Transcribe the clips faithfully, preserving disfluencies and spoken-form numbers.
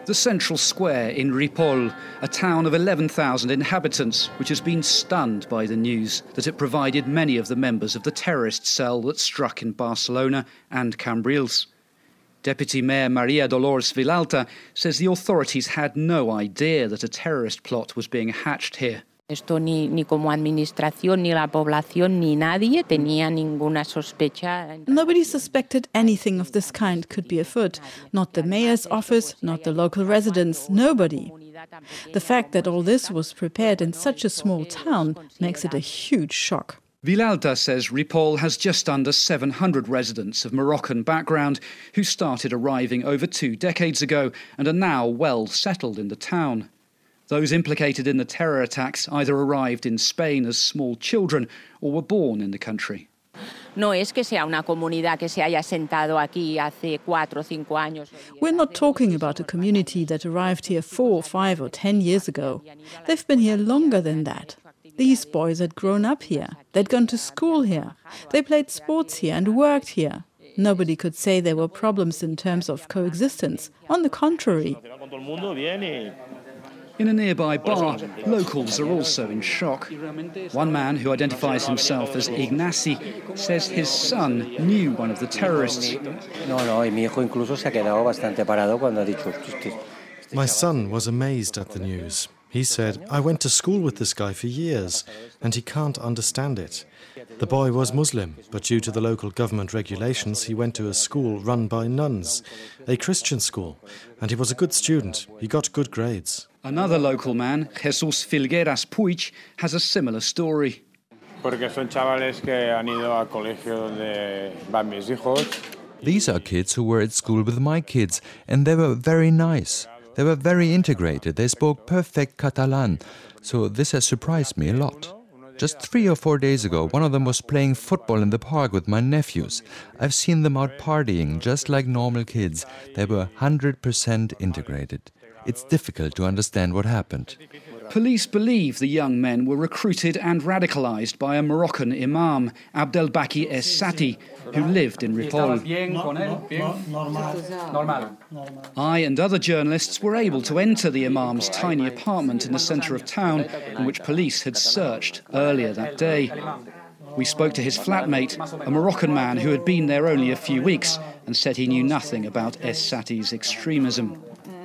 The central square in Ripoll, a town of eleven thousand inhabitants, which has been stunned by the news that it provided many of the members of the terrorist cell that struck in Barcelona and Cambrils. Deputy Mayor Maria Dolors Vilalta says the authorities had no idea that a terrorist plot was being hatched here. Esto ni, ni como administración, ni la población, ni nadie tenía ninguna sospecha. Nobody suspected anything of this kind could be afoot. Not the mayor's office, not the local residents, nobody. The fact that all this was prepared in such a small town makes it a huge shock. Vilalta says Ripoll has just under seven hundred residents of Moroccan background who started arriving over two decades ago and are now well settled in the town. Those implicated in the terror attacks either arrived in Spain as small children or were born in the country. No es que sea una comunidad que se haya sentado aquí hace cuatro o cinco años. We're not talking about a community that arrived here four, five or ten years ago. They've been here longer than that. These boys had grown up here. They'd gone to school here. They played sports here and worked here. Nobody could say there were problems in terms of coexistence. On the contrary. In a nearby bar, locals are also in shock. One man who identifies himself as Ignasi says his son knew one of the terrorists. My son was amazed at the news. He said, I went to school with this guy for years, and he can't understand it. The boy was Muslim, but due to the local government regulations, he went to a school run by nuns, a Christian school, and he was a good student. He got good grades. Another local man, Jesus Filgueras Puig, has a similar story. These are kids who were at school with my kids, and they were very nice. They were very integrated. They spoke perfect Catalan, so this has surprised me a lot. Just three or four days ago, one of them was playing football in the park with my nephews. I've seen them out partying, just like normal kids. They were one hundred percent integrated. It's difficult to understand what happened. Police believe the young men were recruited and radicalised by a Moroccan imam, Abdelbaki Es Sati, who lived in Ripoll. I and other journalists were able to enter the imam's tiny apartment in the centre of town, in which police had searched earlier that day. We spoke to his flatmate, a Moroccan man who had been there only a few weeks, and said he knew nothing about Es Sati's extremism.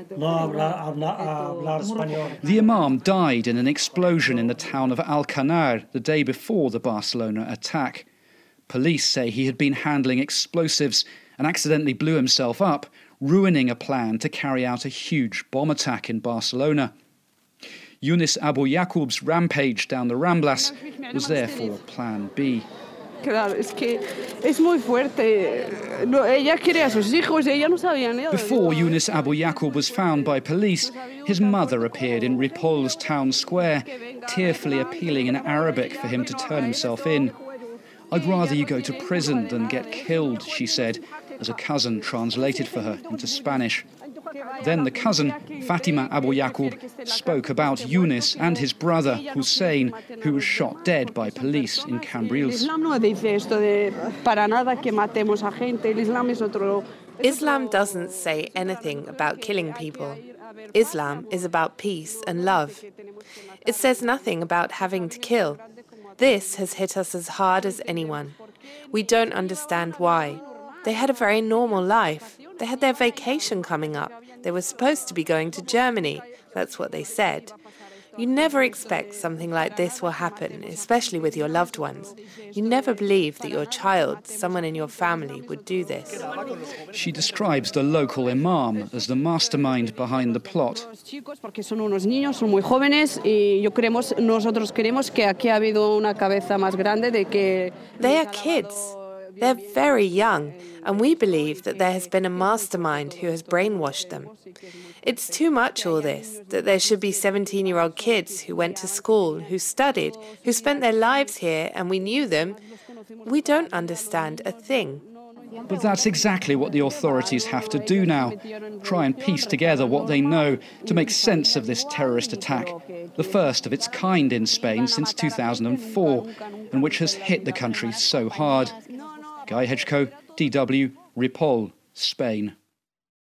The imam died in an explosion in the town of Alcanar the day before the Barcelona attack. Police say he had been handling explosives and accidentally blew himself up, ruining a plan to carry out a huge bomb attack in Barcelona. Younis Abu Yaqub's rampage down the Ramblas was therefore Plan B. Before Younis Abu Yaqub was found by police, his mother appeared in Ripoll's town square, tearfully appealing in Arabic for him to turn himself in. "I'd rather you go to prison than get killed," she said, as a cousin translated for her into Spanish. Then the cousin, Fatima Abu Yaqub, spoke about Younis and his brother, Hussein, who was shot dead by police in Cambrils. Islam doesn't say anything about killing people. Islam is about peace and love. It says nothing about having to kill. This has hit us as hard as anyone. We don't understand why. They had a very normal life. They had their vacation coming up. They were supposed to be going to Germany. That's what they said. You never expect something like this will happen, especially with your loved ones. You never believe that your child, someone in your family, would do this. She describes the local imam as the mastermind behind the plot. They are kids. They're very young, and we believe that there has been a mastermind who has brainwashed them. It's too much, all this, that there should be seventeen-year-old kids who went to school, who studied, who spent their lives here, and we knew them. We don't understand a thing. But that's exactly what the authorities have to do now, try and piece together what they know to make sense of this terrorist attack, the first of its kind in Spain since two thousand four, and which has hit the country so hard. Guy Hedgecoe, D W, Ripoll, Spain.